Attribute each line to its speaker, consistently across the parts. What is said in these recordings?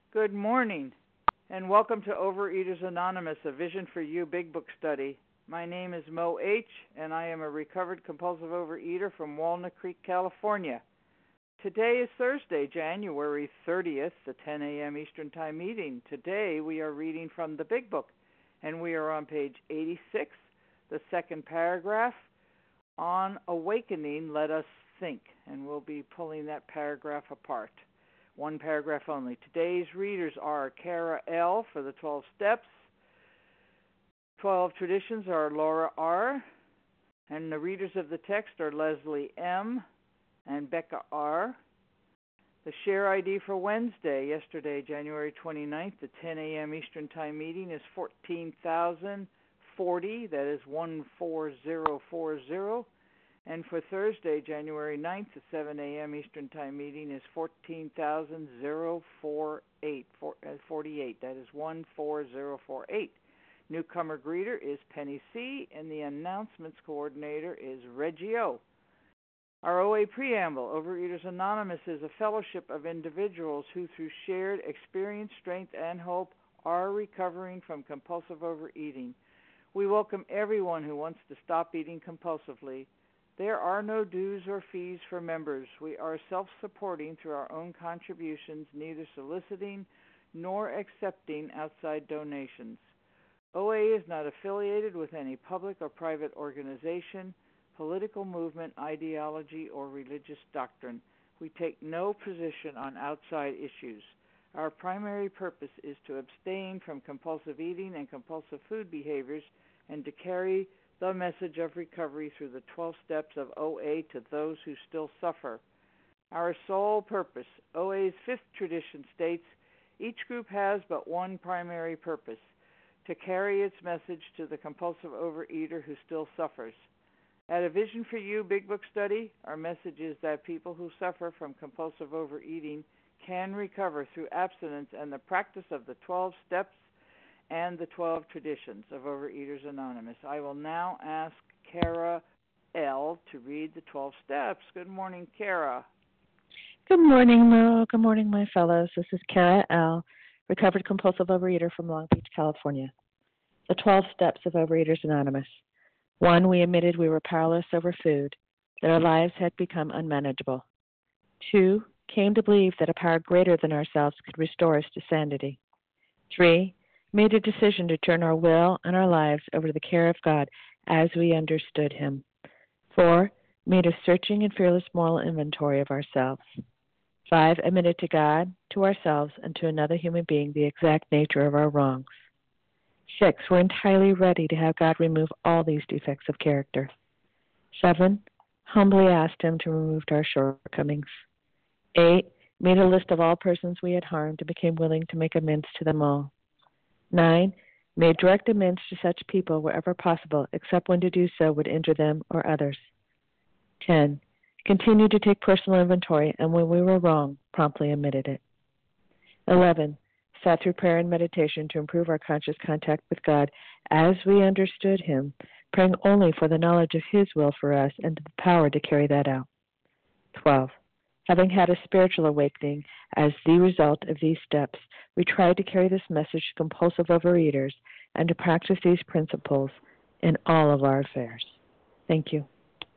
Speaker 1: Good morning, and welcome to Overeaters Anonymous, a Vision for You Big Book study. My name is Mo H., and I am a recovered compulsive overeater from Walnut Creek, California. Today is Thursday, January 30th, the 10 a.m. Eastern Time meeting. Today we are reading from the Big Book, and we are on page 86, the second paragraph. On awakening, let us think, and we'll be pulling that paragraph apart. One paragraph only. Today's readers are Kara L. for the 12 steps. 12 traditions are Laura R. And the readers of the text are Leslie M. and Becca R. The share ID for Wednesday, yesterday, January 29th, the 10 a.m. Eastern Time meeting is 14,040. That is 14040. And for Thursday, January 9th, the 7 a.m. Eastern Time meeting is 14,048. That is 14048. Newcomer greeter is Penny C., and the announcements coordinator is Reggie O. Our OA preamble, Overeaters Anonymous, is a fellowship of individuals who, through shared experience, strength, and hope, are recovering from compulsive overeating. We welcome everyone who wants to stop eating compulsively. There are no dues or fees for members. We are self-supporting through our own contributions, neither soliciting nor accepting outside donations. OA is not affiliated with any public or private organization, political movement, ideology, or religious doctrine. We take no position on outside issues. Our primary purpose is to abstain from compulsive eating and compulsive food behaviors and to carry the message of recovery through the 12 steps of OA to those who still suffer. Our sole purpose, OA's fifth tradition states, each group has but one primary purpose, to carry its message to the compulsive overeater who still suffers. At a Vision for You Big Book study, our message is that people who suffer from compulsive overeating can recover through abstinence and the practice of the 12 steps and the 12 traditions of Overeaters Anonymous. I will now ask Kara L. to read the 12 steps. Good morning, Kara.
Speaker 2: Good morning, Mo. Good morning, my fellows. This is Kara L., recovered compulsive overeater from Long Beach, California. The 12 steps of Overeaters Anonymous. 1, we admitted we were powerless over food, that our lives had become unmanageable. 2, came to believe that a power greater than ourselves could restore us to sanity. 3, made a decision to turn our will and our lives over to the care of God as we understood Him. 4, made a searching and fearless moral inventory of ourselves. 5, admitted to God, to ourselves, and to another human being the exact nature of our wrongs. 6, we're entirely ready to have God remove all these defects of character. 7, humbly asked Him to remove our shortcomings. 8, made a list of all persons we had harmed and became willing to make amends to them all. 9, made direct amends to such people wherever possible, except when to do so would injure them or others. 10, continued to take personal inventory, and when we were wrong, promptly admitted it. 11, sat through prayer and meditation to improve our conscious contact with God as we understood Him, praying only for the knowledge of His will for us and the power to carry that out. 12, having had a spiritual awakening as the result of these steps, we tried to carry this message to compulsive overeaters and to practice these principles in all of our affairs. Thank you.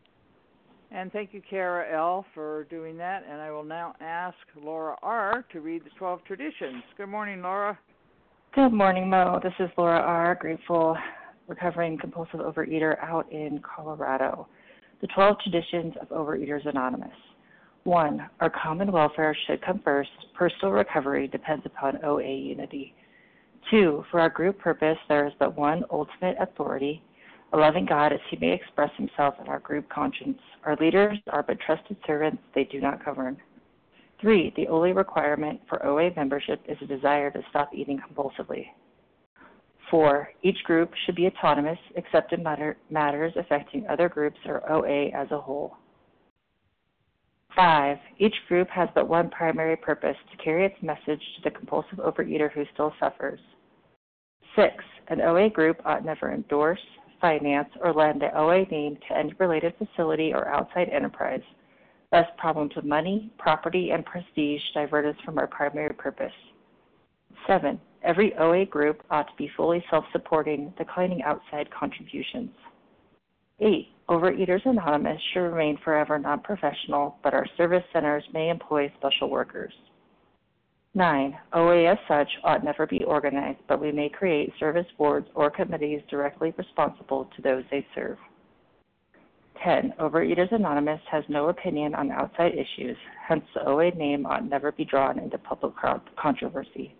Speaker 1: And thank you, Kara L., for doing that. And I will now ask Laura R. to read the 12 traditions. Good morning, Laura.
Speaker 3: Good morning, Mo. This is Laura R., grateful, recovering compulsive overeater out in Colorado. The 12 traditions of Overeaters Anonymous. 1, our common welfare should come first. Personal recovery depends upon OA unity. 2, for our group purpose, there is but one ultimate authority, a loving God as He may express Himself in our group conscience. Our leaders are but trusted servants, they do not govern. 3, the only requirement for OA membership is a desire to stop eating compulsively. 4, each group should be autonomous except in matters affecting other groups or OA as a whole. 5, each group has but one primary purpose, to carry its message to the compulsive overeater who still suffers. 6, an OA group ought never endorse, finance, or lend the OA name to any related facility or outside enterprise. Thus, problems with money, property, and prestige divert us from our primary purpose. 7. Every OA group ought to be fully self-supporting, declining outside contributions. 8. Overeaters Anonymous should remain forever non-professional, but our service centers may employ special workers. 9. OA as such ought never be organized, but we may create service boards or committees directly responsible to those they serve. 10. Overeaters Anonymous has no opinion on outside issues, hence the OA name ought never be drawn into public controversy.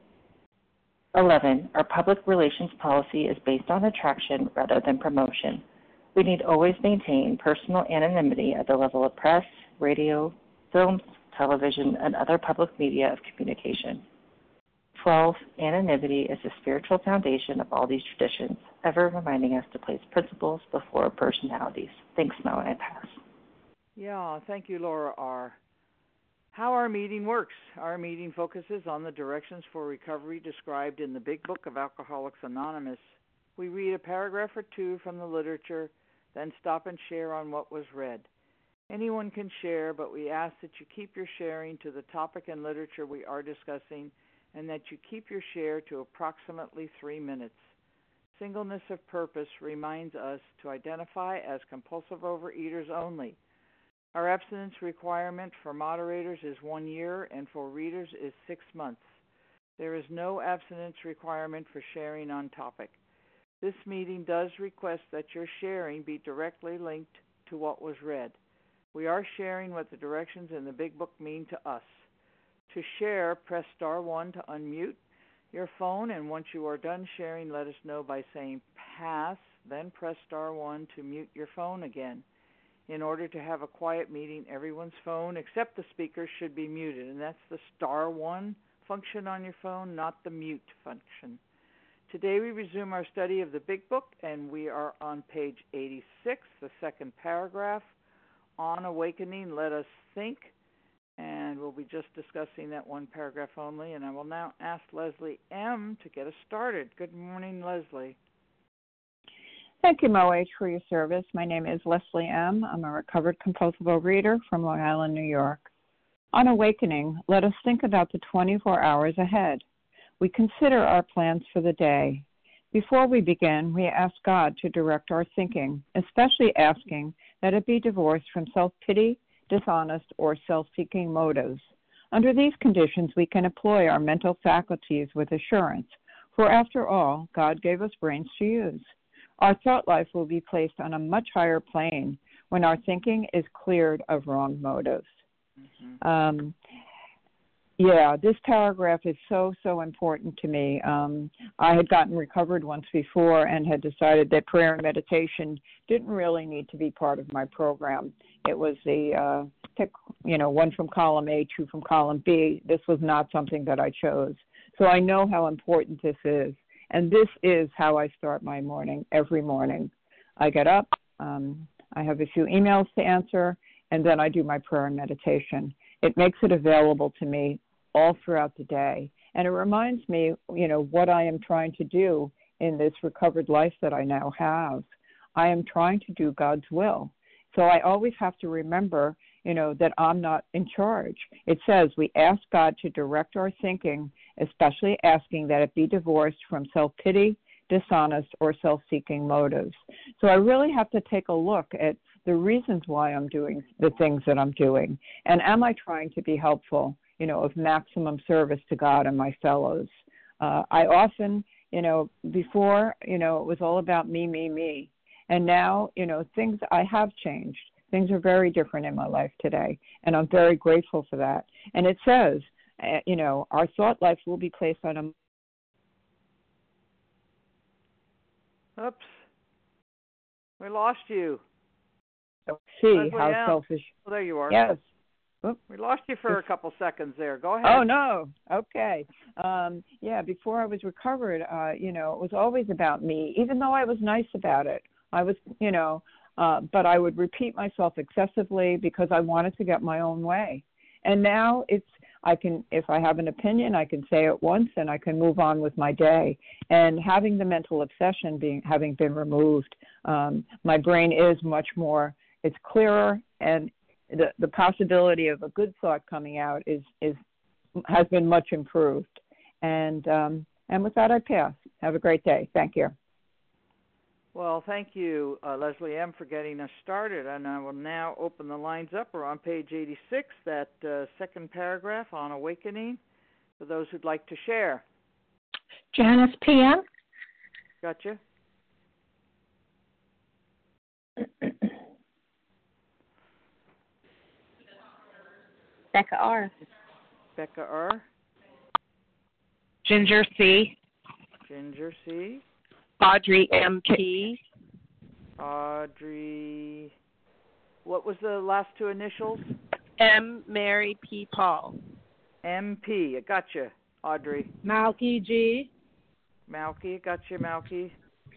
Speaker 3: 11. Our public relations policy is based on attraction rather than promotion. We need always maintain personal anonymity at the level of press, radio, films, television, and other public media of communication. 12. Anonymity is the spiritual foundation of all these traditions, ever reminding us to place principles before personalities. Thanks, Mo, and I pass.
Speaker 1: Yeah, thank you, Laura R. How our meeting works. Our meeting focuses on the directions for recovery described in the Big Book of Alcoholics Anonymous. We read a paragraph or two from the literature, then stop and share on what was read. Anyone can share, but we ask that you keep your sharing to the topic and literature we are discussing, and that you keep your share to approximately 3 minutes. Singleness of purpose reminds us to identify as compulsive overeaters only. Our abstinence requirement for moderators is 1 year, and for readers is 6 months. There is no abstinence requirement for sharing on topic. This meeting does request that your sharing be directly linked to what was read. We are sharing what the directions in the Big Book mean to us. To share, press star 1 to unmute your phone, and once you are done sharing, let us know by saying pass, then press star 1 to mute your phone again. In order to have a quiet meeting, everyone's phone except the speaker should be muted, and that's the star 1 function on your phone, not the mute function. Today we resume our study of the Big Book, and we are on page 86, the second paragraph. On awakening, let us think, and we'll be just discussing that one paragraph only, and I will now ask Leslie M. to get us started. Good morning, Leslie.
Speaker 4: Thank you, Mo H., for your service. My name is Leslie M. I'm a recovered compulsive overeater from Long Island, New York. On awakening, let us think about the 24 hours ahead. We consider our plans for the day. Before we begin, we ask God to direct our thinking, especially asking that it be divorced from self-pity, dishonest, or self-seeking motives. Under these conditions, we can employ our mental faculties with assurance, for after all, God gave us brains to use. Our thought life will be placed on a much higher plane when our thinking is cleared of wrong motives. Mm-hmm. This paragraph is so important to me. I had gotten recovered once before and had decided that prayer and meditation didn't really need to be part of my program. It was the pick, one from column A, two from column B. This was not something that I chose. So I know how important this is. And this is how I start my morning every morning. I get up, I have a few emails to answer, and then I do my prayer and meditation. It makes it available to me all throughout the day. And it reminds me, what I am trying to do in this recovered life that I now have. I am trying to do God's will. So I always have to remember, that I'm not in charge. It says we ask God to direct our thinking, especially asking that it be divorced from self-pity, dishonest, or self-seeking motives. So I really have to take a look at the reasons why I'm doing the things that I'm doing. And am I trying to be helpful, of maximum service to God and my fellows? I often, before, it was all about me. And now, things I have changed. Things are very different in my life today, and I'm very grateful for that. And it says, our thought life will be placed on a...
Speaker 1: Oops. We lost you.
Speaker 4: See
Speaker 1: Leslie
Speaker 4: how
Speaker 1: M.
Speaker 4: selfish...
Speaker 1: Well, there you are.
Speaker 4: Yes.
Speaker 1: We lost you for a couple seconds there. Go ahead.
Speaker 4: Oh, no. Okay. Before I was recovered, it was always about me, even though I was nice about it. I was, but I would repeat myself excessively because I wanted to get my own way. And now if I have an opinion, I can say it once and I can move on with my day. And having the mental obsession having been removed, my brain is much more, it's clearer, and the possibility of a good thought coming out has been much improved. And with that, I pass. Have a great day. Thank you.
Speaker 1: Well, thank you, Leslie M., for getting us started. And I will now open the lines up. We're on page 86, that second paragraph on awakening, for those who'd like to share.
Speaker 5: Janice PM.
Speaker 1: Gotcha.
Speaker 6: Becca R.
Speaker 1: Becca R.
Speaker 7: Ginger C.
Speaker 1: Ginger C.
Speaker 7: Audrey MP.
Speaker 1: Audrey. What was the last two initials?
Speaker 7: M. Mary P. Paul.
Speaker 1: MP. I gotcha, Audrey.
Speaker 6: Malky G.
Speaker 1: Malky. Gotcha, Malky.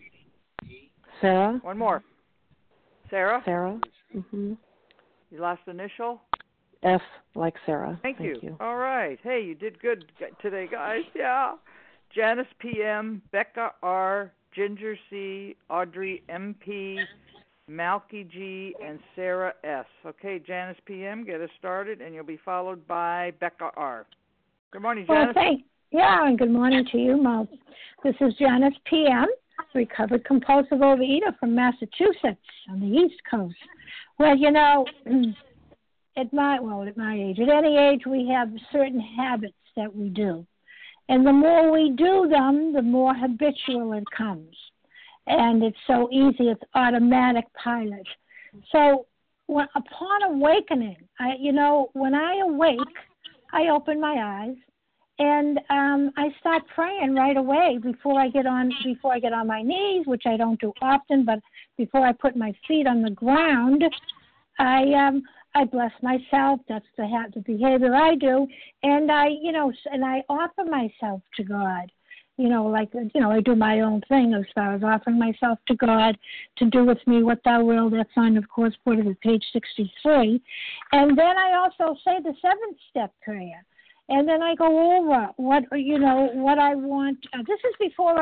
Speaker 2: Sarah?
Speaker 1: One more. Sarah?
Speaker 2: Sarah? Mm-hmm.
Speaker 1: Your last initial?
Speaker 2: F, like Sarah.
Speaker 1: Thank you. All right. Hey, you did good today, guys. Yeah. Janice PM, Becca R., Ginger C., Audrey MP, Malky G., and Sarah S. Okay, Janice PM, get us started, and you'll be followed by Becca R. Good morning, Janice.
Speaker 5: And good morning to you, Mo. This is Janice PM, recovered compulsive overeater from Massachusetts on the East Coast. Well, you know, at my age, at any age, we have certain habits that we do. And the more we do them, the more habitual it comes. And it's so easy, it's automatic pilot. So upon awakening, when I awake, I open my eyes and I start praying right away before I get on my knees, which I don't do often, but before I put my feet on the ground, I bless myself. That's the behavior I do, and I offer myself to God. I do my own thing as far as offering myself to God to do with me what Thou will. That's on, of course, quoted at page 63, and then I also say the 7-step prayer, and then I go over what I want. This is before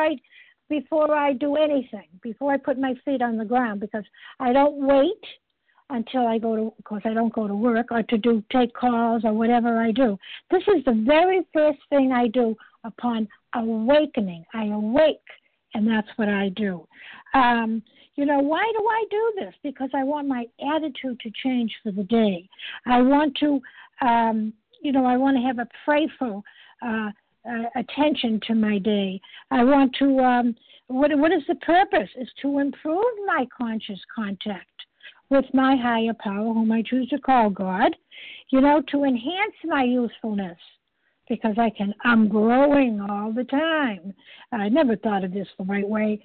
Speaker 5: I do anything, before I put my feet on the ground, because I don't wait until I go to, of course, I don't go to work or to take calls or whatever I do. This is the very first thing I do upon awakening. I awake, and that's what I do. Why do I do this? Because I want my attitude to change for the day. I want to, I want to have a prayerful attention to my day. I want to, what is the purpose? Is to improve my conscious contact with my higher power, whom I choose to call God, to enhance my usefulness, because I'm growing all the time. I never thought of this the right way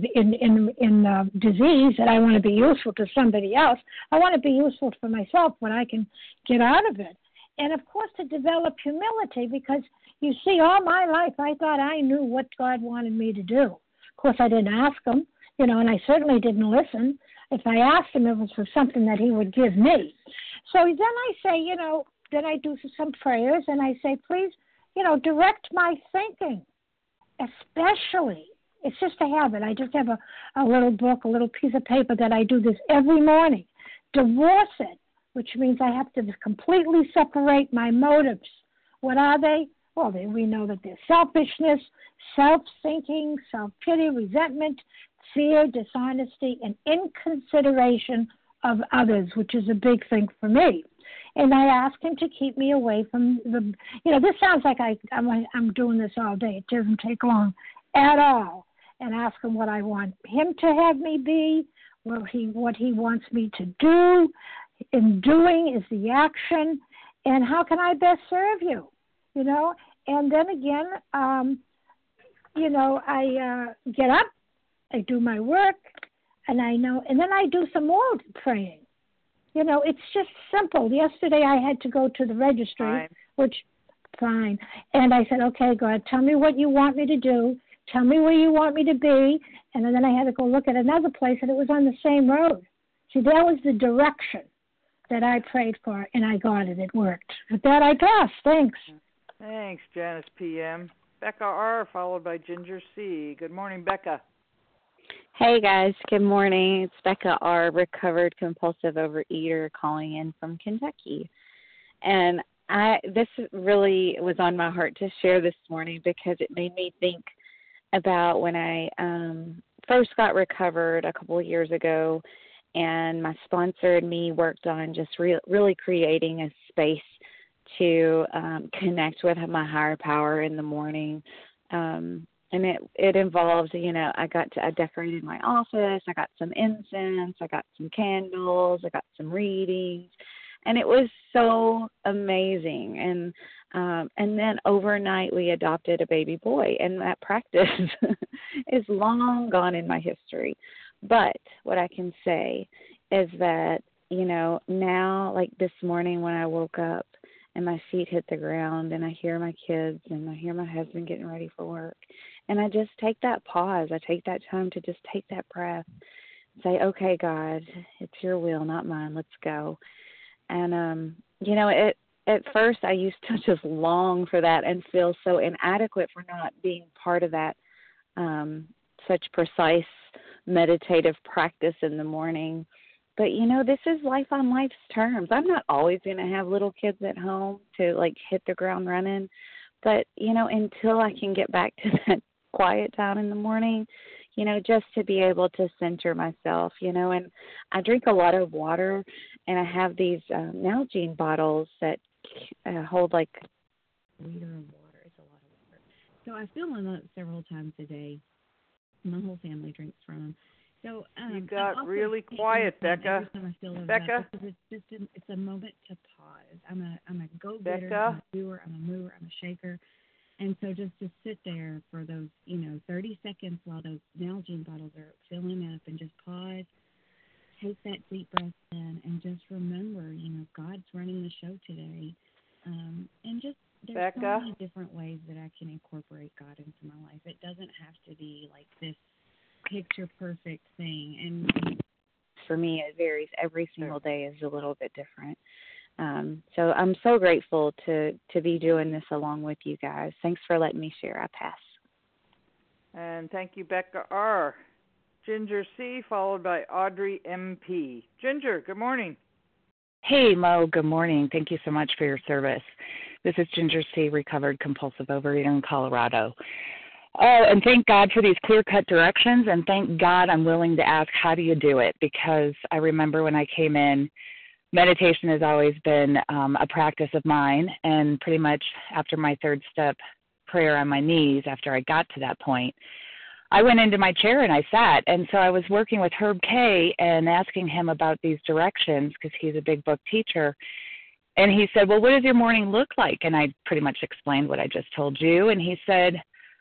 Speaker 5: in disease, that I want to be useful to somebody else. I want to be useful for myself, what I can get out of it. And, of course, to develop humility, because, you see, all my life I thought I knew what God wanted me to do. Of course, I didn't ask him, and I certainly didn't listen. If I asked him, it was for something that he would give me. So then I say, then I do some prayers, and I say, please, direct my thinking, especially. It's just a habit. I just have a little book, a little piece of paper that I do this every morning. Divorce it, which means I have to completely separate my motives. What are they? Well, we know that they're selfishness, self-thinking, self-pity, resentment, fear, dishonesty, and inconsideration of others, which is a big thing for me. And I ask him to keep me away from this sounds like I'm doing this all day. It doesn't take long at all. And ask him what I want him to have me be, what he wants me to do. In doing is the action, and how can I best serve you? And then again, I get up, I do my work, and then I do some more praying. It's just simple. Yesterday I had to go to the registry, fine. And I said, okay, God, tell me what you want me to do. Tell me where you want me to be. And then I had to go look at another place, and it was on the same road. See, that was the direction that I prayed for, and I got it. It worked. With that, I pass. Thanks.
Speaker 1: Thanks, Janice PM. Becca R., followed by Ginger C. Good morning, Becca.
Speaker 6: Hey, guys. Good morning. It's Becca R., recovered compulsive overeater, calling in from Kentucky. And This really was on my heart to share this morning because it made me think about when I first got recovered a couple of years ago, and my sponsor and me worked on just really creating a space to connect with my higher power in the morning. And it involved, I decorated my office, I got some incense, I got some candles, I got some readings, and it was so amazing. And then overnight we adopted a baby boy, and that practice is long gone in my history. But what I can say is that, now, like this morning when I woke up and my feet hit the ground and I hear my kids and I hear my husband getting ready for work, and I just take that pause, I take that time to just take that breath, say, okay, God, it's your will, not mine, let's go. And, at first I used to just long for that and feel so inadequate for not being part of that such precise meditative practice in the morning. But, this is life on life's terms. I'm not always going to have little kids at home to, hit the ground running. But, until I can get back to that quiet time in the morning, just to be able to center myself, and I drink a lot of water, and I have these Nalgene bottles that hold like a liter of water. It's a lot of water. So I fill them up several times a day. My whole family drinks from them. So
Speaker 1: you got really quiet, Becca. Becca,
Speaker 6: it's a moment to pause. I'm a go-getter. I'm a doer. I'm a mover. I'm a shaker. And so just to sit there for those 30 seconds while those Nalgene bottles are filling up, and just pause, take that deep breath in, and just remember, God's running the show today. And just there's
Speaker 1: Becca,
Speaker 6: so many different ways that I can incorporate God into my life. It doesn't have to be like this picture perfect thing, and for me it varies. Every single day is a little bit different. So I'm so grateful to be doing this along with you guys. Thanks for letting me share. I pass.
Speaker 1: And thank you, Becca R. Ginger C, followed by Audrey MP. Ginger, good morning.
Speaker 8: Hey, Mo, good morning. Thank you so much for your service. This is Ginger C, recovered compulsive overeater in Colorado. Oh, and thank God for these clear-cut directions, and thank God I'm willing to ask, how do you do it? Because I remember when I came in, meditation has always been a practice of mine, and pretty much after my third step prayer on my knees, after I got to that point, I went into my chair and I sat. And so I was working with Herb K and asking him about these directions because he's a big book teacher. And he said, well, what does your morning look like? And I pretty much explained what I just told you. And he said,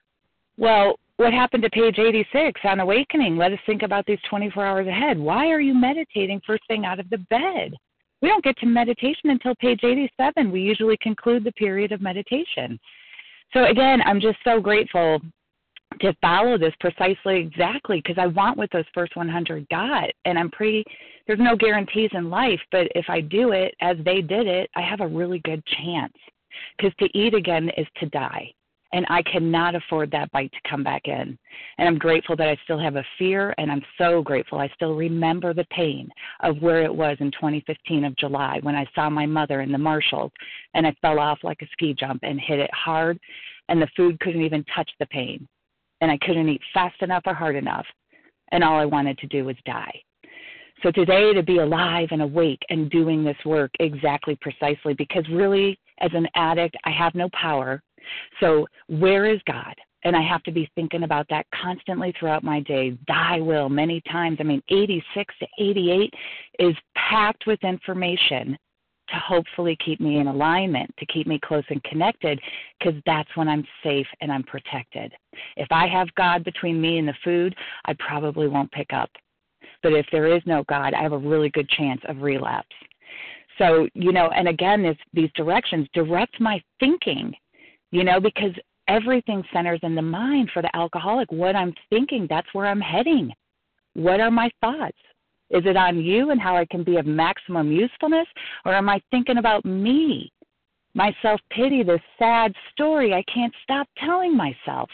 Speaker 8: well, what happened to page 86 on awakening? Let us think about these 24 hours ahead. Why are you meditating first thing out of the bed? We don't get to meditation until page 87. We usually conclude the period of meditation. So again, I'm just so grateful to follow this precisely exactly because I want what those first 100 got. And there's no guarantees in life, but if I do it as they did it, I have a really good chance because to eat again is to die. And I cannot afford that bite to come back in. And I'm grateful that I still have a fear, and I'm so grateful I still remember the pain of where it was in 2015 of July when I saw my mother in the Marshalls, and I fell off like a ski jump and hit it hard, and the food couldn't even touch the pain. And I couldn't eat fast enough or hard enough, and all I wanted to do was die. So today to be alive and awake and doing this work exactly precisely, because really as an addict, I have no power. So where is God? And I have to be thinking about that constantly throughout my day. Thy will many times. 86 to 88 is packed with information to hopefully keep me in alignment, to keep me close and connected, because that's when I'm safe and I'm protected. If I have God between me and the food, I probably won't pick up. But if there is no God, I have a really good chance of relapse. So, and again, these directions direct my thinking, because everything centers in the mind for the alcoholic. What I'm thinking, that's where I'm heading. What are my thoughts? Is it on you and how I can be of maximum usefulness? Or am I thinking about me, my self-pity, this sad story I can't stop telling myself?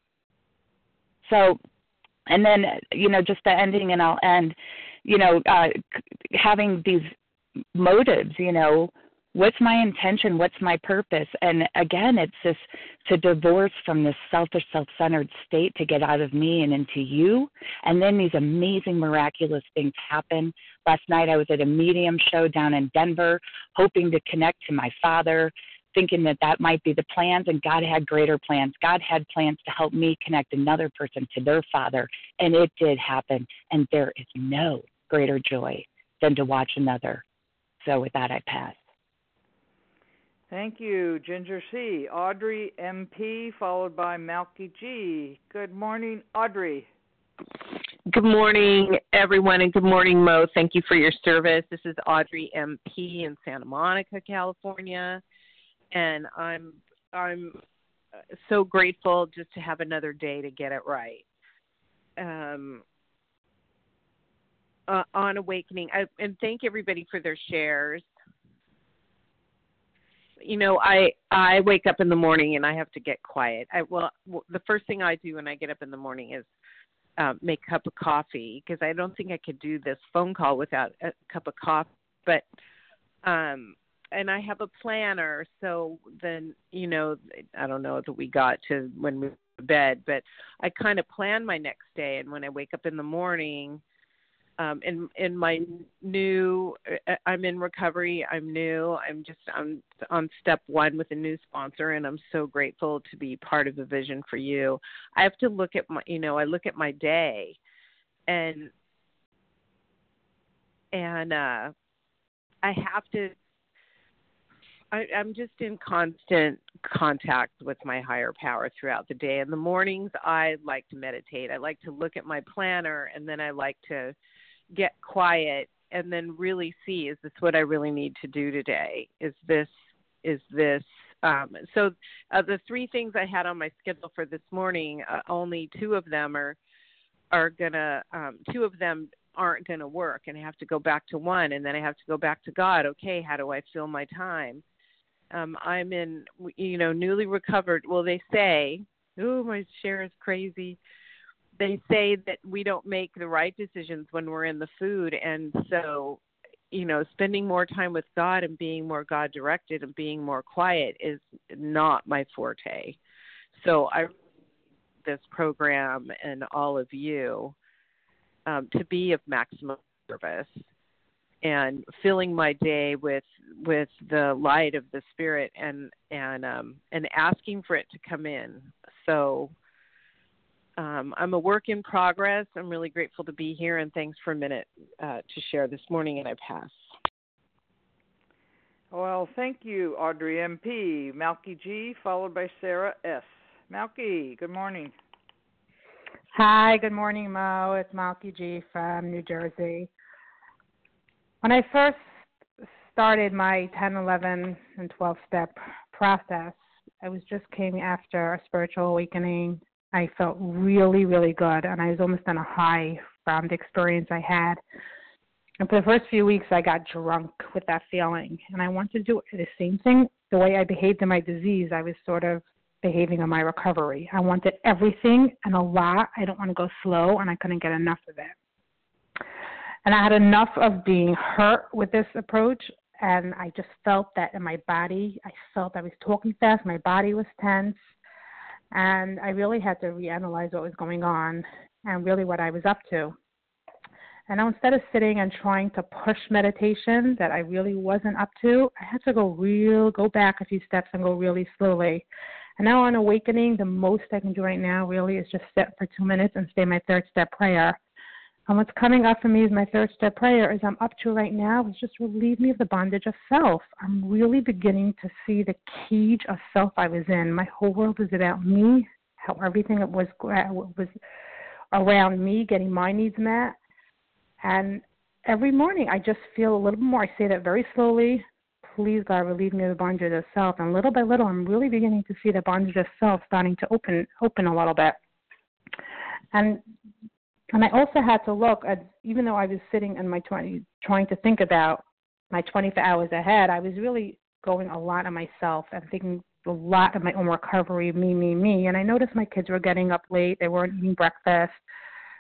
Speaker 8: So, and then, just the ending, and I'll end, having these motives, What's my intention? What's my purpose? And again, it's this to divorce from this selfish, self-centered state to get out of me and into you. And then these amazing, miraculous things happen. Last night I was at a medium show down in Denver, hoping to connect to my father, thinking that that might be the plans, and God had greater plans. God had plans to help me connect another person to their father, and it did happen. And there is no greater joy than to watch another. So with that, I pass.
Speaker 1: Thank you, Ginger C. Audrey MP, followed by Malky G. Good morning, Audrey.
Speaker 7: Good morning, everyone, and good morning, Mo. Thank you for your service. This is Audrey MP in Santa Monica, California, and I'm so grateful just to have another day to get it right. On Awakening, and thank everybody for their shares. You know, I wake up in the morning and I have to get quiet. The first thing I do when I get up in the morning is make a cup of coffee, because I don't think I could do this phone call without a cup of coffee. But and I have a planner, so then, you know, I don't know that we got to when we went to bed, but I kind of plan my next day. And when I wake up in the morning, in my new, I'm in recovery. I'm new. I'm on step 1 with a new sponsor, and I'm so grateful to be part of the Vision for You. I have to look at I look at my day, and I have to. I'm just in constant contact with my higher power throughout the day. In the mornings, I like to meditate. I like to look at my planner, and then I like to get quiet and then really see, is this what I really need to do today? Is this so the 3 things I had on my schedule for this morning, only 2 of them are gonna 2 of them aren't gonna work, and I have to go back to 1, and then I have to go back to God. Okay, how do I fill my time? I'm in, newly recovered. Well, they say, my share is crazy. They say that we don't make the right decisions when we're in the food. And so, spending more time with God and being more God-directed and being more quiet is not my forte. So I this program and all of you to be of maximum service and filling my day with the light of the Spirit and asking for it to come in. So I'm a work in progress. I'm really grateful to be here, and thanks for a minute to share this morning, and I pass.
Speaker 1: Well, thank you, Audrey MP. Malky G, followed by Sarah S. Malky, good morning.
Speaker 9: Hi, good morning, Mo. It's Malky G from New Jersey. When I first started my 10, 11, and 12-step process, I came after a spiritual awakening. I felt really, really good, and I was almost on a high from the experience I had. And for the first few weeks, I got drunk with that feeling, and I wanted to do the same thing. The way I behaved in my disease, I was sort of behaving in my recovery. I wanted everything and a lot. I don't want to go slow, and I couldn't get enough of it. And I had enough of being hurt with this approach, and I just felt that in my body. I felt I was talking fast. My body was tense. And I really had to reanalyze what was going on and really what I was up to. And now instead of sitting and trying to push meditation that I really wasn't up to, I had to go back a few steps and go really slowly. And now on Awakening, the most I can do right now really is just sit for 2 minutes and say my 3rd step prayer. And what's coming up for me is my 3rd step prayer is I'm up to right now is just relieve me of the bondage of self. I'm really beginning to see the cage of self I was in. My whole world is about me, how everything was around me, getting my needs met. And every morning I just feel a little bit more. I say that very slowly. Please, God, relieve me of the bondage of self. And little by little, I'm really beginning to see the bondage of self starting to open a little bit. And I also had to look at, even though I was sitting in my 20s trying to think about my 24 hours ahead, I was really going a lot on myself and thinking a lot of my own recovery, me. And I noticed my kids were getting up late. They weren't eating breakfast.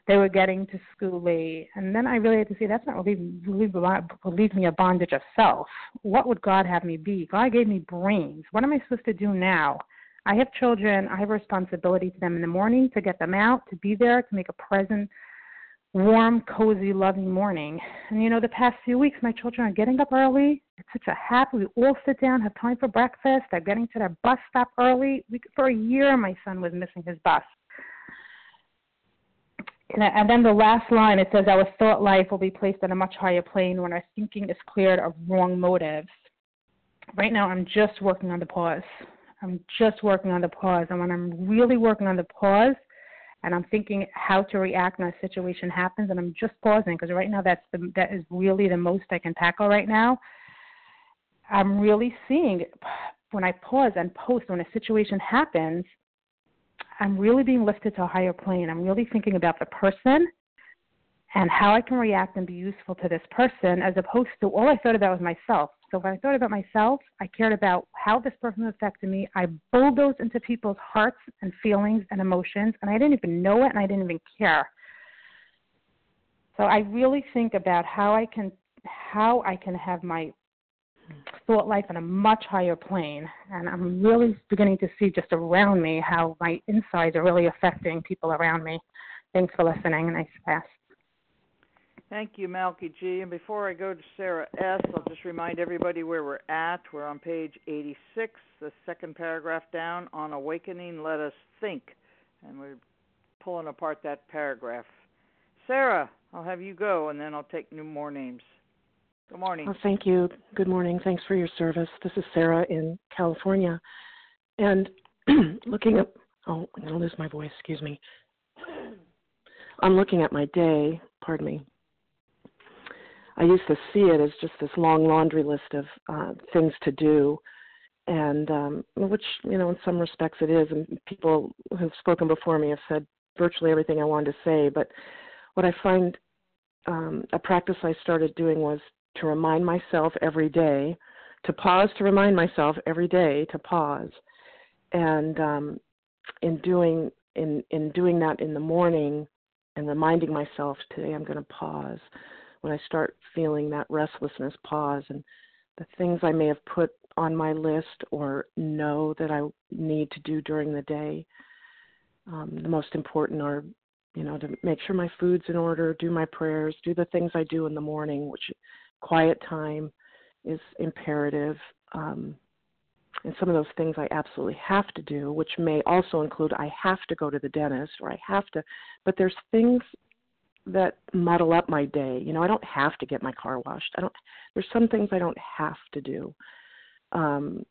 Speaker 9: they were getting to school late. And then I really had to say, that's not relieve me of bondage of self. What would God have me be? God gave me brains. What am I supposed to do now? I have children. I have a responsibility to them in the morning to get them out, to be there, to make a present, warm, cozy, loving morning. And, the past few weeks, my children are getting up early. It's such a happy. We all sit down, have time for breakfast. They're getting to their bus stop early. For a year, my son was missing his bus. And then the last line, it says, our thought life will be placed on a much higher plane when our thinking is cleared of wrong motives. Right now, I'm just working on the pause. And when I'm really working on the pause, and I'm thinking how to react when a situation happens, and I'm just pausing, because right now that is really the most I can tackle right now. I'm really seeing when I pause and post, when a situation happens, I'm really being lifted to a higher plane. I'm really thinking about the person and how I can react and be useful to this person, as opposed to all I thought about was myself. So when I thought about myself, I cared about how this person affected me. I bulldozed into people's hearts and feelings and emotions, and I didn't even know it, and I didn't even care. So I really think about how I can have my thought life on a much higher plane, and I'm really beginning to see just around me how my insides are really affecting people around me. Thanks for listening, and nice pass.
Speaker 1: Thank you, Malky G. And before I go to Sarah S., I'll just remind everybody where we're at. We're on page 86, the second paragraph down, on awakening, let us think. And we're pulling apart that paragraph. Sarah, I'll have you go, and then I'll take more names. Good morning.
Speaker 10: Well, thank you. Good morning. Thanks for your service. This is Sarah in California. And looking at, I'm going to lose my voice, excuse me. I'm looking at my day, pardon me. I used to see it as just this long laundry list of things to do, and which, in some respects it is, and people who've spoken before me have said virtually everything I wanted to say, but what I find a practice I started doing was to remind myself every day, to pause, to remind myself every day to pause, and in doing that in the morning and reminding myself today I'm going to pause. When I start feeling that restlessness, pause, and the things I may have put on my list or know that I need to do during the day, the most important are, to make sure my food's in order, do my prayers, do the things I do in the morning, which quiet time is imperative. And some of those things I absolutely have to do, which may also include I have to go to the dentist, or I have to, but there's things that muddle up my day. I don't have to get my car washed. There's some things I don't have to do. So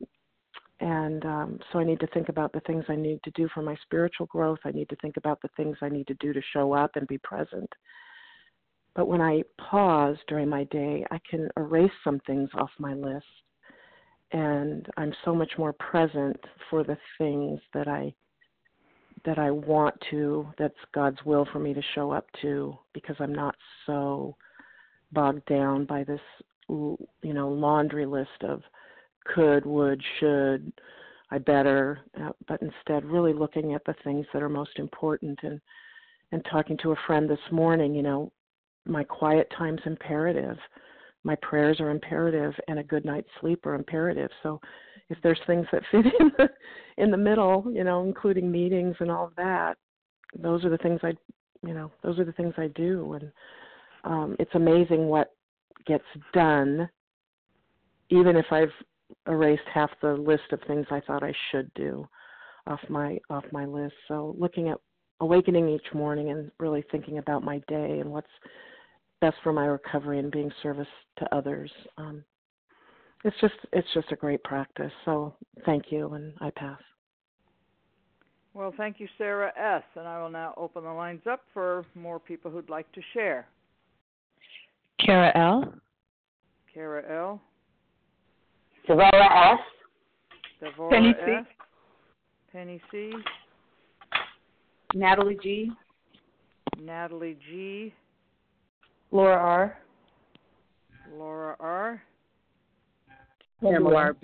Speaker 10: I need to think about the things I need to do for my spiritual growth. I need to think about the things I need to do to show up and be present. But when I pause during my day, I can erase some things off my list. And I'm so much more present for the things that I want to, that's God's will for me to show up to, because I'm not so bogged down by this, laundry list of could, would, should, I better, but instead really looking at the things that are most important. And talking to a friend this morning, my quiet time's imperative, my prayers are imperative, and a good night's sleep are imperative. So if there's things that fit in the middle, including meetings and all of that, those are the things I do. And it's amazing what gets done, even if I've erased half the list of things I thought I should do off my list. So looking at awakening each morning and really thinking about my day and what's best for my recovery and being service to others. It's just a great practice. So thank you, and I pass.
Speaker 1: Well, thank you, Sarah S. And I will now open the lines up for more people who'd like to share.
Speaker 2: Kara L.
Speaker 1: Kara L.
Speaker 11: Devora S.
Speaker 1: Devora
Speaker 11: Penny
Speaker 1: S.
Speaker 11: C.
Speaker 1: Penny C.
Speaker 11: Natalie G.
Speaker 1: Natalie G.
Speaker 3: Laura R.
Speaker 1: Laura R.
Speaker 11: Pamela.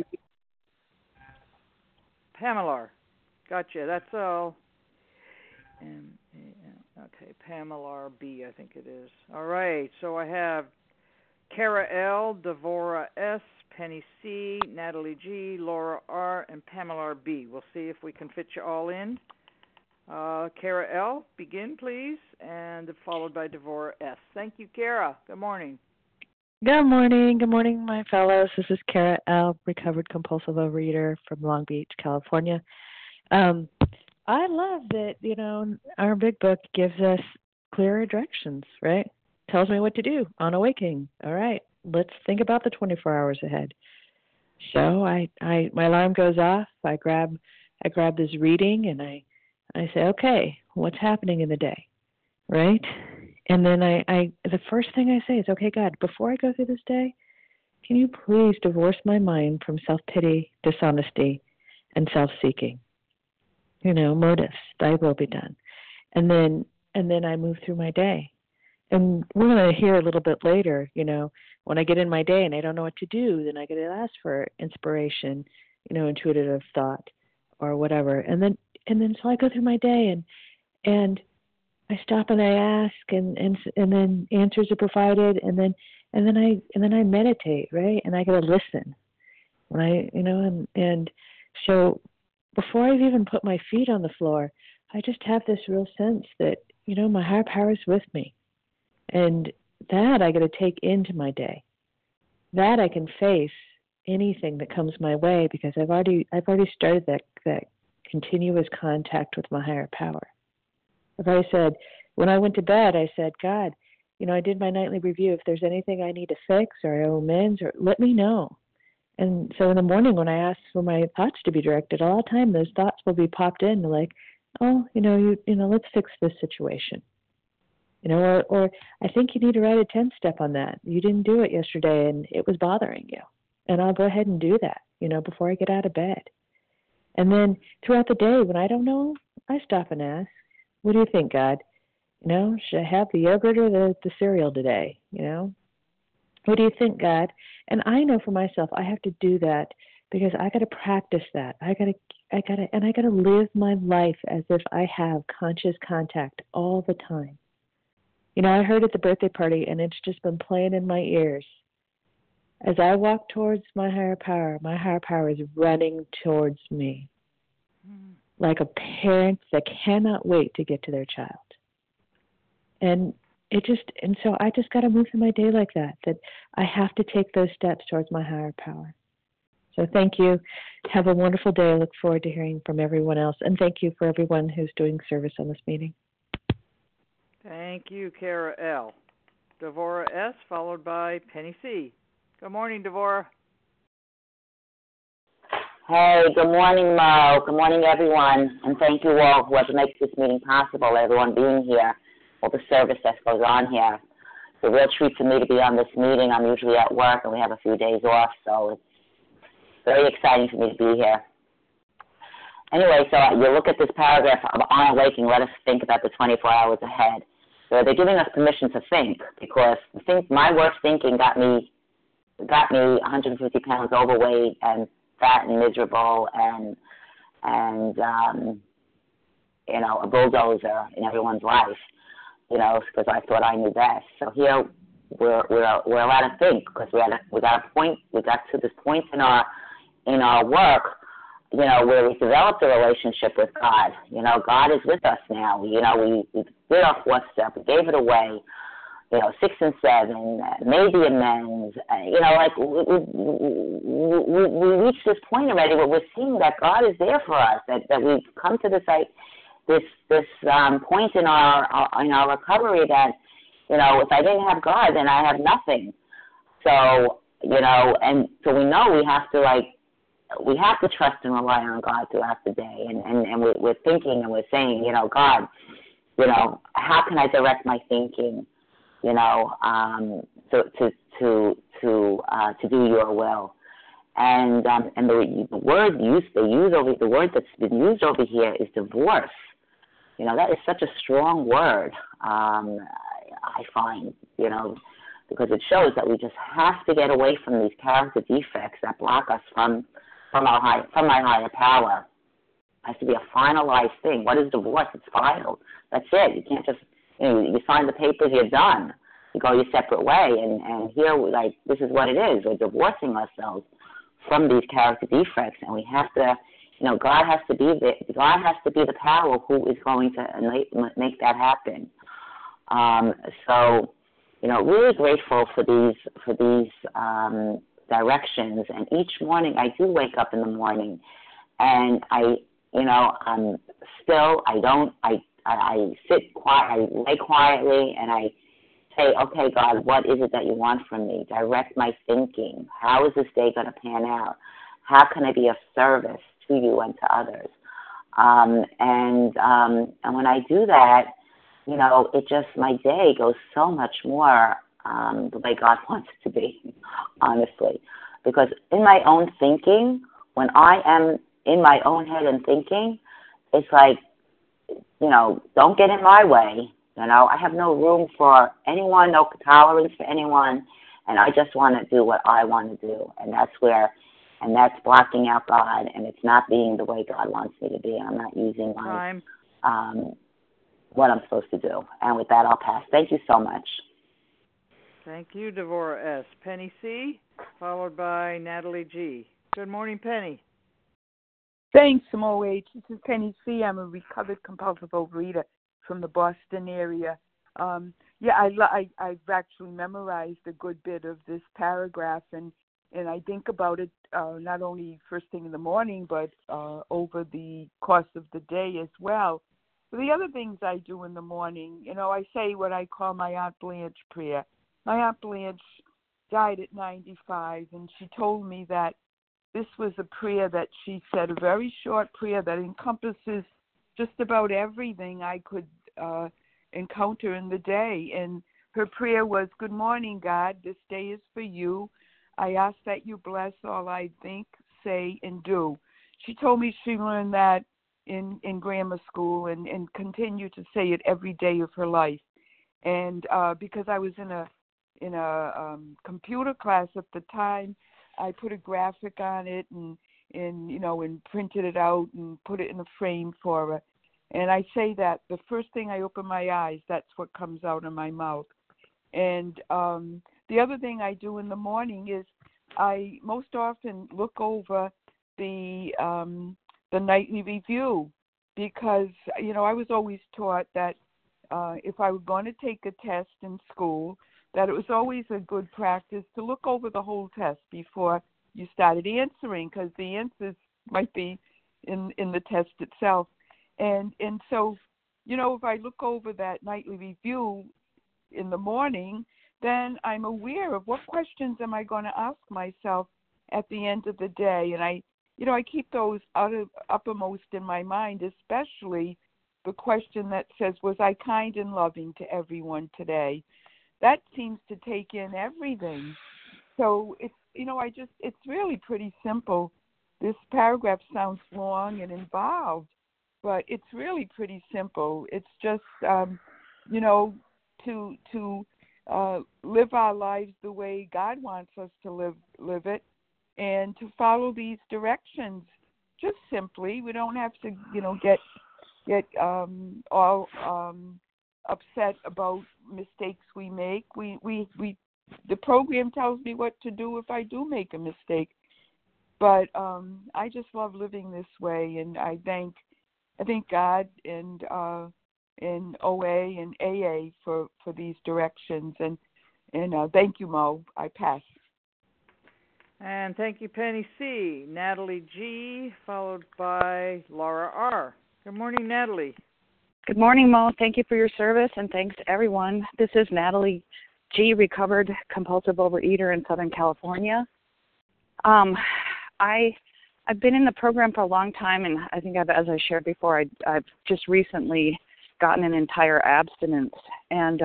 Speaker 1: Pamela. Gotcha. That's all. Okay, Pamela B, I think it is. All right, so I have Kara L, Devora S, Penny C, Natalie G, Laura R, and Pamela B. We'll see if we can fit you all in. Kara L, begin, please, and followed by Devora S. Thank you, Kara. Good morning.
Speaker 2: Good morning. Good morning, my fellows. This is Kara L., recovered compulsive overeater from Long Beach, California. I love that, our big book gives us clearer directions, right? Tells me what to do on awakening. All right, let's think about the 24 hours ahead. So my alarm goes off. I grab this reading and I say, okay, what's happening in the day, right? And then the first thing I say is, okay, God, before I go through this day, can you please divorce my mind from self-pity, dishonesty, and self-seeking? Motives, thy will be done. And then I move through my day. And we're going to hear a little bit later, when I get in my day and I don't know what to do, then I get to ask for inspiration, intuitive thought or whatever. And then so I go through my day and I stop and I ask and then answers are provided and then I meditate, right? And I get to listen. And so before I've even put my feet on the floor, I just have this real sense that, my higher power is with me. And that I get to take into my day. That I can face anything that comes my way because I've already started that continuous contact with my higher power. I've already said, when I went to bed, I said, God, I did my nightly review. If there's anything I need to fix or I owe amends, or let me know. And so in the morning when I ask for my thoughts to be directed, all the time those thoughts will be popped in like, oh, let's fix this situation. Or I think you need to write a 10-step on that. You didn't do it yesterday and it was bothering you. And I'll go ahead and do that, before I get out of bed. And then throughout the day when I don't know, I stop and ask, what do you think, God? Should I have the yogurt or the cereal today? What do you think, God? And I know for myself, I have to do that because I got to practice that. I got to live my life as if I have conscious contact all the time. I heard at the birthday party, and it's just been playing in my ears. As I walk towards my higher power is running towards me, like a parent that cannot wait to get to their child. And so I just got to move through my day like that I have to take those steps towards my higher power. So thank you. Have a wonderful day. I look forward to hearing from everyone else. And thank you for everyone who's doing service on this meeting.
Speaker 1: Thank you, Kara L. Devora S., followed by Penny C. Good morning, Devora.
Speaker 11: Hey, good morning, Mo. Good morning, everyone. And thank you all, whoever makes this meeting possible, everyone being here, all the service that goes on here. It's a real treat for me to be on this meeting. I'm usually at work, and we have a few days off, so it's very exciting for me to be here. Anyway, so you look at this paragraph of On Awakening, let us think about the 24 hours ahead. So they're giving us permission to think because my worst thinking got me 150 pounds overweight and fat and miserable and a bulldozer in everyone's life, because I thought I knew best. So here we're allowed to think because we got to this point in our work, where we developed a relationship with God. God is with us now. We did our fourth step. We gave it away. 6 and 7, maybe amends. We reached this point already where we're seeing that God is there for us. That we've come to this point in our recovery that if I didn't have God, then I have nothing. So and so we know we have to trust and rely on God throughout the day, and we're thinking and we're saying, God, how can I direct my thinking, to do your will, and the word that's been used over here is divorce. That is such a strong word. I find, because it shows that we just have to get away from these character defects that block us from my higher power. It has to be a finalized thing. What is divorce? It's filed. That's it. You can't just, you sign the papers, you're done. You go your separate way. And here, like, this is what it is. We're divorcing ourselves from these character defects, and we have to, God has to be the power who is going to make that happen. So, really grateful for these directions. And each morning, I do wake up in the morning, and I sit quiet, I lay quietly, and I say, okay, God, what is it that you want from me? Direct my thinking. How is this day going to pan out? How can I be of service to you and to others? And when I do that, it just, my day goes so much more the way God wants it to be, honestly. Because in my own thinking, when I am in my own head and thinking, it's like, don't get in my way. I have no room for anyone, no tolerance for anyone, and I just want to do what I want to do. And that's blocking out God, and it's not being the way God wants me to be. I'm not using what I'm supposed to do. And with that, I'll pass. Thank you so much.
Speaker 1: Thank you, Devorah S. Penny C., followed by Natalie G. Good morning, Penny.
Speaker 12: Thanks, MOH. This is Penny C. I'm a recovered compulsive overeater from the Boston area. I've actually memorized a good bit of this paragraph, and I think about it not only first thing in the morning, but over the course of the day as well. But the other things I do in the morning, I say what I call my Aunt Blanche prayer. My Aunt Blanche died at 95, and she told me that this was a prayer that she said, a very short prayer that encompasses just about everything I could encounter in the day. And her prayer was, good morning, God. This day is for you. I ask that you bless all I think, say, and do. She told me she learned that in grammar school and continued to say it every day of her life. And because I was in a computer class at the time, I put a graphic on it and printed it out and put it in a frame for her. And I say that the first thing I open my eyes, that's what comes out of my mouth. And the other thing I do in the morning is I most often look over the nightly review, because I was always taught that if I were going to take a test in school, that it was always a good practice to look over the whole test before you started answering, because the answers might be in the test itself. And so, if I look over that nightly review in the morning, then I'm aware of what questions am I going to ask myself at the end of the day. And I keep those uppermost in my mind, especially the question that says, was I kind and loving to everyone today? That seems to take in everything. So it's really pretty simple. This paragraph sounds long and involved, but it's really pretty simple. It's just, to live our lives the way God wants us to live it, and to follow these directions. Just simply, we don't have to, get all upset about mistakes we make. The program tells me what to do if I do make a mistake. But I just love living this way, and I thank God and OA and AA for these directions. And thank you, Mo. I pass.
Speaker 1: And thank you, Penny C. Natalie G., followed by Laura R. Good morning, Natalie.
Speaker 8: Good morning, Mo. Thank you for your service, and thanks to everyone. This is Natalie G., recovered compulsive overeater in Southern California. I've been in the program for a long time, and I think as I shared before, I've just recently gotten an entire abstinence, and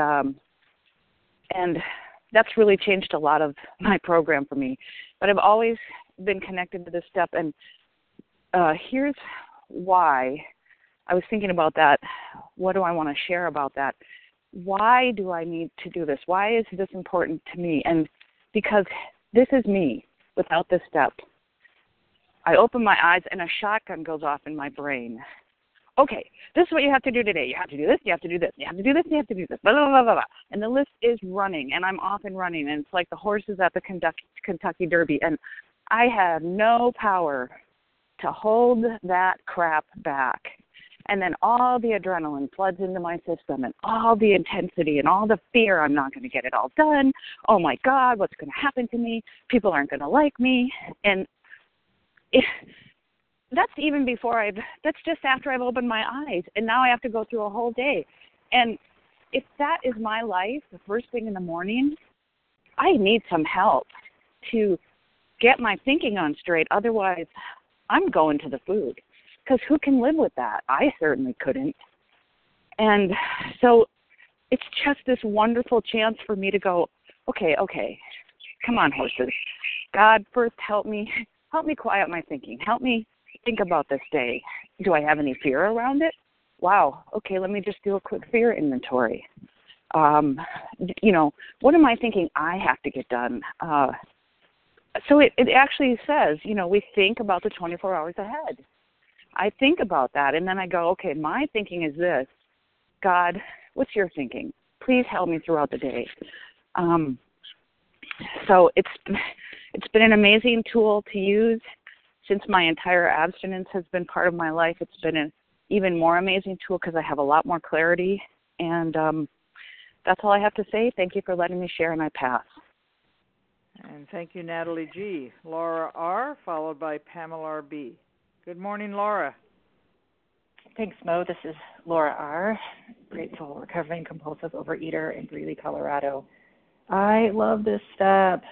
Speaker 8: that's really changed a lot of my program for me. But I've always been connected to this step, and here's why. I was thinking about that. What do I want to share about that? Why do I need to do this? Why is this important to me? And because this is me without this step.
Speaker 13: I open my eyes, and a shotgun goes off in my brain. Okay, this is what you have to do today. You have to do this, you have to do this, you have to do this, you have to do this, blah, blah, blah, blah, blah. And the list is running, and I'm off and running, and it's like the horses at the Kentucky Derby, and I have no power to hold that crap back. And then all the adrenaline floods into my system, and all the intensity and all the fear, I'm not going to get it all done. Oh, my God, what's going to happen to me? People aren't going to like me. And that's even before that's just after I've opened my eyes, and now I have to go through a whole day. And if that is my life, the first thing in the morning, I need some help to get my thinking on straight. Otherwise, I'm going to the food, because who can live with that? I certainly couldn't. And so it's just this wonderful chance for me to go, okay, come on, horses. God, first help me quiet my thinking. Help me think about this day. Do I have any fear around it? Wow. Okay, let me just do a quick fear inventory. What am I thinking I have to get done? So it actually says, we think about the 24 hours ahead. I think about that, and then I go, okay, my thinking is this. God, what's your thinking? Please help me throughout the day. So it's been an amazing tool to use. Since my entire abstinence has been part of my life, it's been an even more amazing tool because I have a lot more clarity. And that's all I have to say. Thank you for letting me share, and I pass.
Speaker 1: And thank you, Natalie G. Laura R., followed by Pamela B. Good morning, Laura.
Speaker 3: Thanks, Mo. This is Laura R., grateful, recovering compulsive overeater in Greeley, Colorado. I love this step.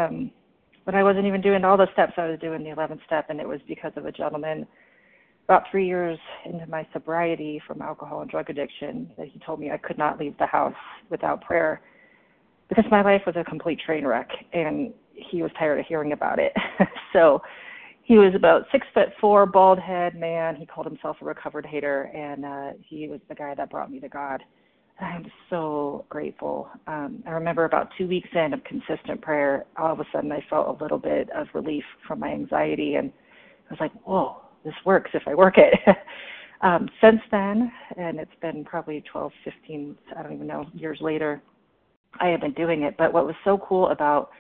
Speaker 3: But I wasn't even doing all the steps. I was doing the 11th step, and it was because of a gentleman about 3 years into my sobriety from alcohol and drug addiction that he told me I could not leave the house without prayer because my life was a complete train wreck, and he was tired of hearing about it. So he was about 6'4", bald head man. He called himself a recovered hater, and he was the guy that brought me to God. I'm so grateful. I remember about 2 weeks in of consistent prayer, all of a sudden I felt a little bit of relief from my anxiety, and I was like, whoa, this works if I work it. Since then, and it's been probably 12, 15, I don't even know, years later, I have been doing it. But what was so cool about,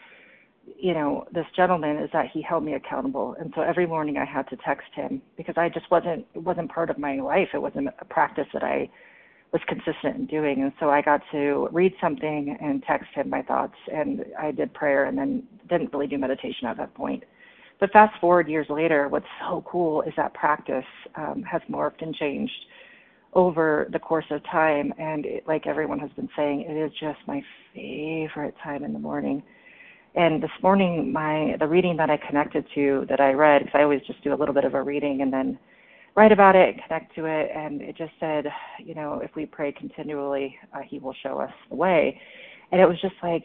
Speaker 3: this gentleman is that he held me accountable. And so every morning I had to text him because it wasn't part of my life. It wasn't a practice that I was consistent in doing. And so I got to read something and text him my thoughts, and I did prayer and then didn't really do meditation at that point. But fast forward years later, what's so cool is that practice has morphed and changed over the course of time. And like everyone has been saying, it is just my favorite time in the morning. And this morning, the reading that I connected to, that I read, because I always just do a little bit of a reading and then write about it and connect to it, and it just said, if we pray continually, he will show us the way. And it was just like,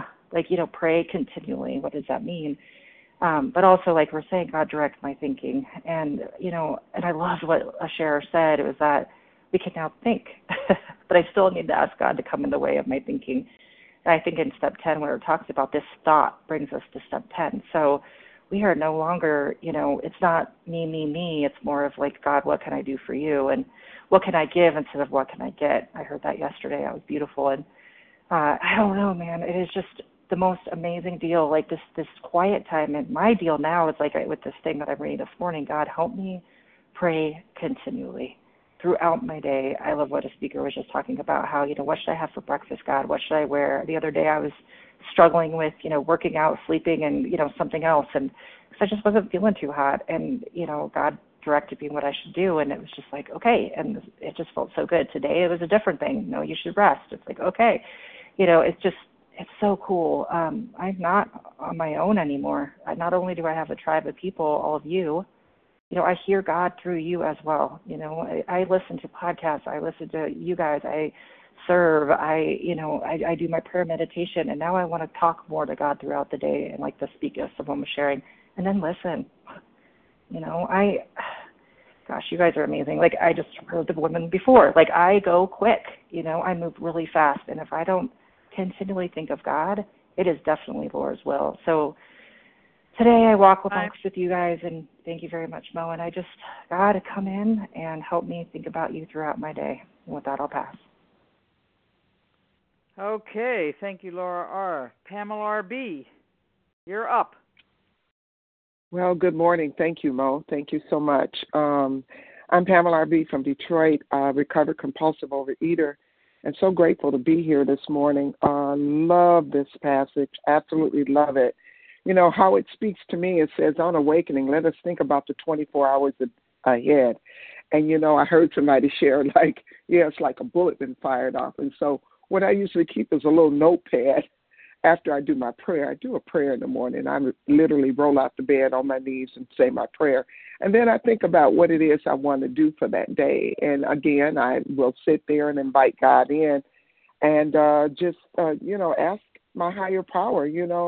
Speaker 3: pray continually. What does that mean? But also, like we're saying, God direct my thinking. And, and I loved what a sharer said. It was that we can now think, but I still need to ask God to come in the way of my thinking. And I think in step 10, where it talks about this thought brings us to step 10. So we are no longer, it's not me. It's more of like, God, what can I do for you? And what can I give instead of what can I get? I heard that yesterday. That was beautiful. And I don't know, man. It is just the most amazing deal. Like this quiet time. And my deal now is like with this thing that I'm reading this morning, God, help me pray continually throughout my day. I love what a speaker was just talking about, how, what should I have for breakfast, God? What should I wear? The other day I was struggling with, working out, sleeping, and, something else. And I just wasn't feeling too hot. And, God directed me what I should do. And it was just like, okay. And it just felt so good. Today it was a different thing. No, you should rest. It's like, okay. It's so cool. I'm not on my own anymore. Not only do I have a tribe of people, all of you, I hear God through you as well. I listen to podcasts. I listen to you guys. I serve. I do my prayer meditation, and now I want to talk more to God throughout the day, and like the speaker someone was sharing, and then listen. Gosh, you guys are amazing. Like I just heard the women before. Like I go quick. I move really fast, and if I don't continually think of God, it is definitely Laura's will. So today I walk amongst with you guys, and thank you very much, Mo. And I just got to come in and help me think about you throughout my day. And with that, I'll pass.
Speaker 1: Okay, thank you, Laura R. Pamela R.B., you're up.
Speaker 14: Well, good morning. Thank you, Mo. Thank you so much. I'm Pamela R.B. from Detroit, recovered compulsive overeater, and so grateful to be here this morning. Love this passage. Absolutely love it. You know, how it speaks to me, it says, on awakening, let us think about the 24 hours ahead. And, you know, I heard somebody share, like, yeah, it's like a bullet been fired off. And so what I usually keep is a little notepad. After I do my prayer, I do a prayer in the morning. I literally roll out the bed on my knees and say my prayer. And then I think about what it is I want to do for that day. And again, I will sit there and invite God in and just, ask my higher power,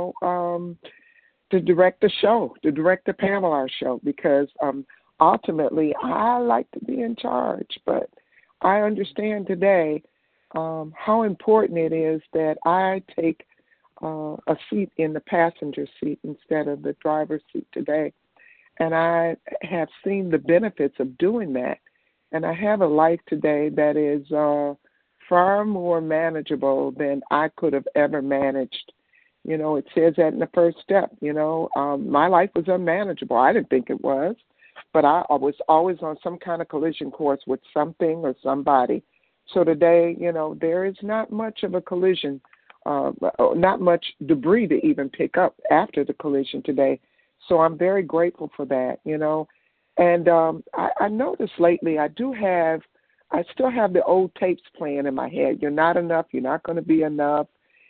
Speaker 14: to direct the show, to direct the Pamela show, because ultimately I like to be in charge. But I understand today how important it is that I take a seat in the passenger seat instead of the driver's seat today. And I have seen the benefits of doing that. And I have a life today that is far more manageable than I could have ever managed. You know, it says that in the first step, my life was unmanageable. I didn't think it was, but I was always on some kind of collision course with something or somebody. So today, there is not much of a collision, not much debris to even pick up after the collision today. So I'm very grateful for that, And I noticed lately I still have the old tapes playing in my head. You're not enough. You're not going to be enough.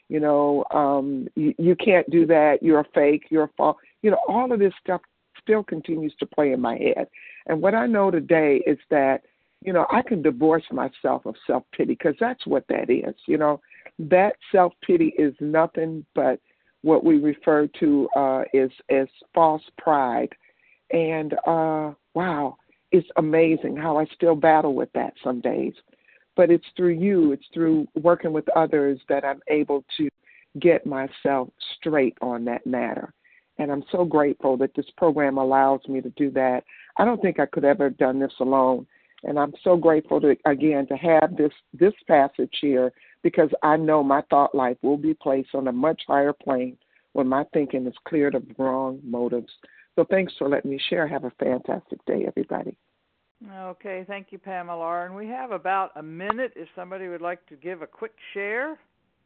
Speaker 14: You can't do that. You're a fake. You're a false. All of this stuff still continues to play in my head. And what I know today is that, I can divorce myself of self-pity, because that's what that is. That self-pity is nothing but what we refer to as false pride. And, wow, it's amazing how I still battle with that some days. But it's through working with others that I'm able to get myself straight on that matter. And I'm so grateful that this program allows me to do that. I don't think I could ever have done this alone. And I'm so grateful to have this passage here, because I know my thought life will be placed on a much higher plane when my thinking is cleared of wrong motives. So thanks for letting me share. Have a fantastic day, everybody.
Speaker 1: Okay, thank you, Pamela. And we have about a minute if somebody would like to give a quick share.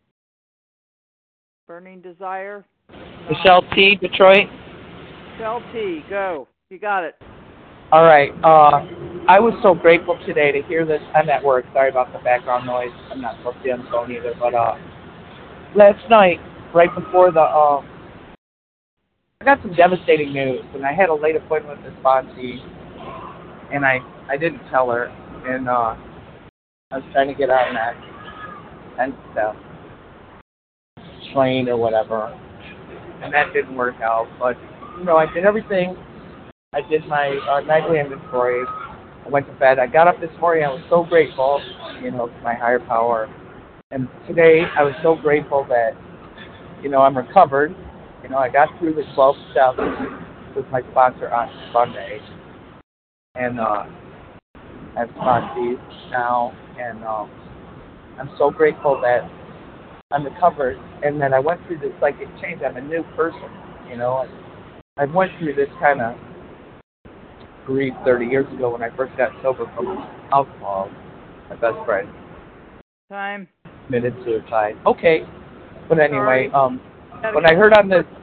Speaker 1: Burning desire.
Speaker 15: Michelle T., Detroit.
Speaker 1: Michelle T., go. You got it.
Speaker 15: All right. I was so grateful today to hear this. I'm at work. Sorry about the background noise. I'm not supposed to be on the phone either. But last night, right before I got some devastating news, and I had a late appointment with the sponsee, and I didn't tell her, and I was trying to get on that 10-step train or whatever, and that didn't work out. But, I did everything. I did my nightly inventory. I went to bed. I got up this morning. I was so grateful, to my higher power. And today I was so grateful that, I'm recovered. I got through the 12 steps with my sponsor on Sunday. And I have sponsees now. And I'm so grateful that I'm recovered and that I went through this psychic change. I'm a new person, I went through this kind of grief 30 years ago when I first got sober from alcohol. My best friend.
Speaker 1: Time.
Speaker 15: Committed suicide. Okay. But anyway, when I heard on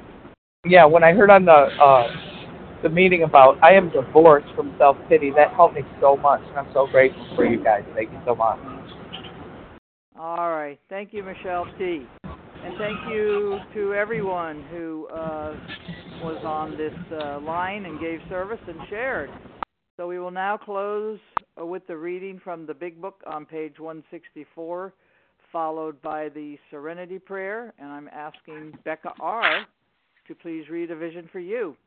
Speaker 15: the meeting about I am divorced from self-pity, that helped me so much. And I'm so grateful for you guys. Thank you so much.
Speaker 1: All right. Thank you, Michelle T. And thank you to everyone who was on this line and gave service and shared. So we will now close with the reading from the Big Book on page 164, followed by the Serenity Prayer. And I'm asking Becca R. to please read A Vision for You.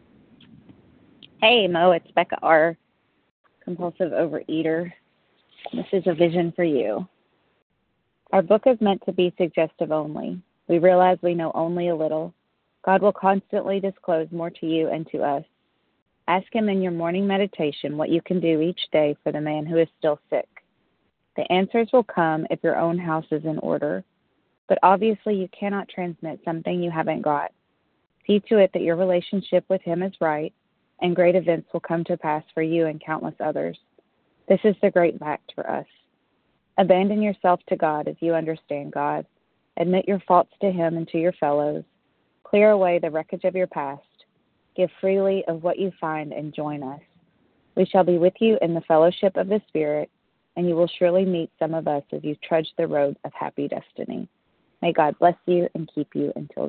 Speaker 6: Hey, Mo, it's Becca R., compulsive overeater. This is A Vision for You. Our book is meant to be suggestive only. We realize we know only a little. God will constantly disclose more to you and to us. Ask Him in your morning meditation what you can do each day for the man who is still sick. The answers will come if your own house is in order, but obviously you cannot transmit something you haven't got. See to it that your relationship with Him is right, and great events will come to pass for you and countless others. This is the great fact for us. Abandon yourself to God as you understand God. Admit your faults to Him and to your fellows. Clear away the wreckage of your past. Give freely of what you find and join us. We shall be with you in the fellowship of the Spirit, and you will surely meet some of us as you trudge the road of happy destiny. May God bless you and keep you until